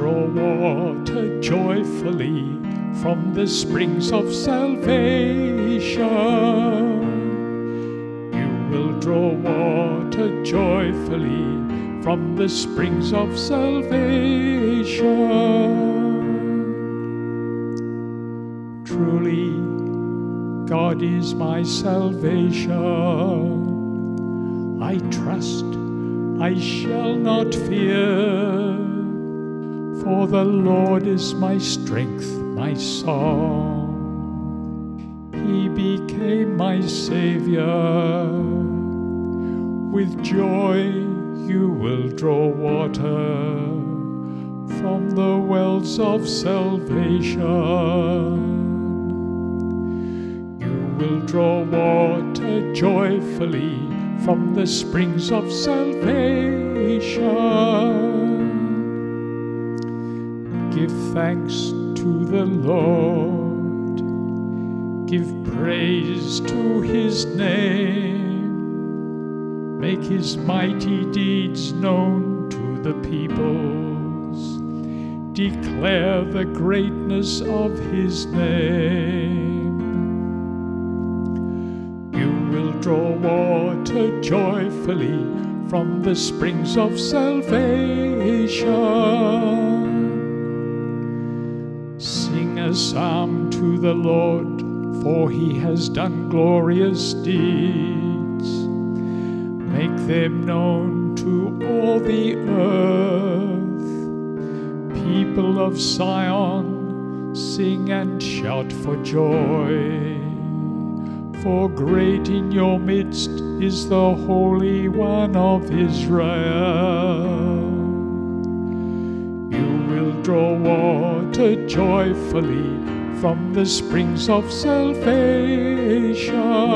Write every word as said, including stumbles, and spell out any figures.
draw water joyfully from the springs of salvation. You will draw water joyfully from the springs of salvation. Truly, God is my salvation. I trust I shall not fear, for the Lord is my strength, my song. He became my Savior. With joy you will draw water from the wells of salvation. You will draw water joyfully from the springs of salvation. Give thanks to the Lord. Give praise to his name. Make his mighty deeds known to the peoples. Declare the greatness of his name. You will draw water joyfully from the springs of salvation. Sing a psalm to the Lord, for he has done glorious deeds. Make them known to all the earth. People of Zion, sing and shout for joy. For great in your midst is the Holy One of Israel. You will draw water joyfully from the springs of salvation.